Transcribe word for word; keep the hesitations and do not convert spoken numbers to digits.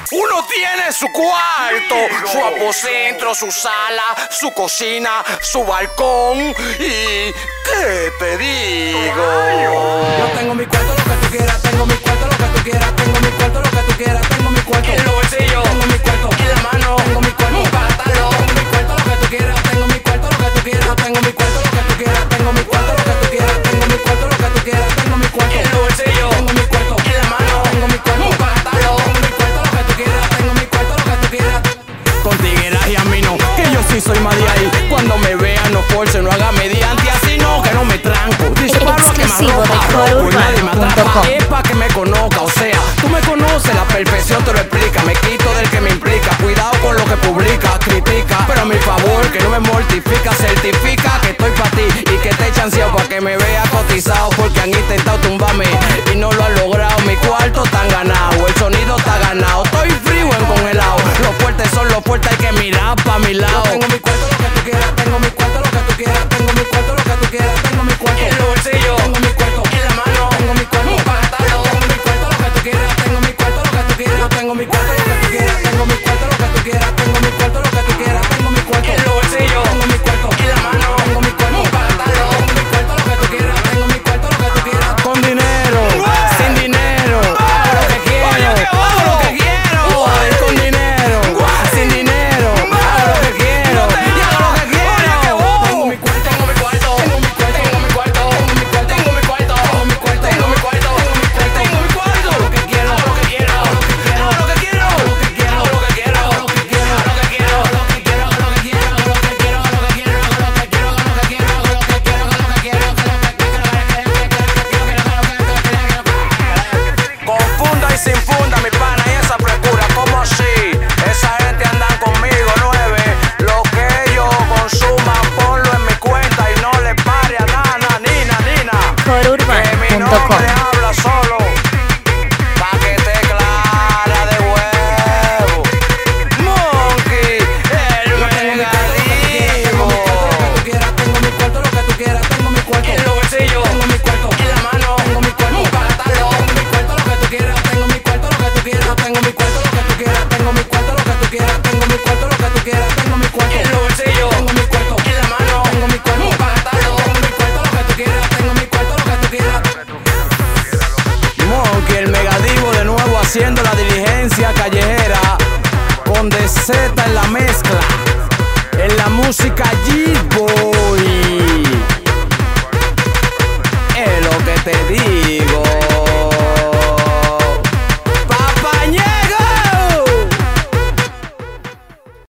Uno tiene su cuarto, su aposento, su sala, su cocina, su balcón y... ¿qué te digo? Yo tengo mi cuarto, lo que tú quieras. Tengo mi cuarto, lo que tú quieras. Tengo mi cuarto, lo que tú quieras. Tengo mi cuarto en los bolsillos, tengo mi cuarto en la mano, tengo mi cuarto un pantalón. Tengo mi cuarto, lo que tú quieras. Tengo mi cuarto, lo que tú quieras. Tengo mi cuarto, lo que tú quieras. Tengo mi cuarto, lo que tú quieras. Tengo mi cuarto, lo que tú quieras. Tengo mi cuarto en los bolsillos, tengo mi cuarto en la mano, tengo mi cuarto un pantalón. Tengo mi cuarto, lo que tú quieras. Tengo mi cuarto, lo que tú quieras. Con tigueras y a mí no, que yo sí soy más de ahí. Cuando me vean no force, no haga mediante, así no, que no me tranco. Dice Pablo que más Exclusivo de ropa, coro pues nadie me urbano punto atrapa. com. Es pa' que me conozca, o sea, tú me conoces, la perfección te lo explica. Me quito del que me implica, cuidado con lo que publica, critica, pero a mi favor, que no me mortifica, certifica que estoy pa' ti y que te he chanceado pa' que me vea cotizado. Porque han intentado tumbarme y no lo han logrado. Mi cuarto tan ganado, el sonido está ganado. Estoy frío en congelado, los fuertes son los fuertes, hay que mirar pa' mi lado. Tengo mi cuarto, lo que tú quieras. Tengo mi cuarto, lo que tú quieras. Tengo mi cuarto, lo que tú quieras. Tengo mi cuarto En los bolsillos, tengo mi cuarto en la mano, tengo mi cuarto un pantalón. Tengo mi cuarto, lo que tú quieras. Tengo mi cuarto, lo que tú quieras. Yo tengo mi cuarto, lo que tú quieras. Tengo mi cuarto, lo que tú quieras. Tengo mi cuarto, lo que tú quieras. Tengo mi cuarto En los bolsillos, tengo mi cuarto en la mano, tengo mi cuarto un pantalón. Tengo mi cuarto, lo que tú quieras. Tengo mi cuarto, lo que tú quieras. Con dinero, sin dinero, hago lo que quiero, hago lo que quiero. Con dinero, sin dinero, hago lo que quiero y hago lo que quiero. Tengo mi cuarto, Tengo mi cuarto, tengo mi cuarto, tengo mi cuarto, tengo mi cuarto, tengo mi cuarto, tengo mi cuarto, tengo mi cuarto, tengo mi cuarto. lo que quiero, Hago lo que quiero, hago lo que quiero, hago lo que quiero, hago lo que quiero, hago lo que quiero, hago lo que quiero, hago lo que quiero, hago lo que quiero, hago lo que quiero, hago lo que quiero, hago lo que quiero, hago lo que quiero, hago lo que quiero, hago lo que quiero, hago lo que quiero, hago lo que quiero. Confunda y sin funda, mi pana, y esa frescura, ¿cómo así? Esa gente andan conmigo, nueve. Lo que ellos consuman, ponlo en mi cuenta y no le pare a nada, nina, nina. coro Que urbano mi punto com. nombre habla solo, pa' que te clara de huevo. Monkey, el megadismo. Tengo mi cuarto, lo que tú quieras. Tengo mi cuarto En los bolsillos, tengo mi cuarto en la mano, tengo mi cuarto un pantalón. Tengo mi cuarto, lo que tú quieras. Tengo mi cuarto, lo que tú quieras. Tengo mi cuarto, lo que tú quieras. Tengo mi cuarto, lo que tú quieras. Tengo mi cuarto, lo que tú quieras. Tengo mi cuarto En los bolsillos, tengo mi cuarto en la mano, tengo mi cuarto un pantalón. Tengo mi cuarto, lo que tú quieras. Tengo mi cuarto, lo que tú quieras. Monkey, el megadivo de nuevo haciendo la diligencia callejera. Con D Z en la mezcla, en la música G-Boy. Es lo que te digo.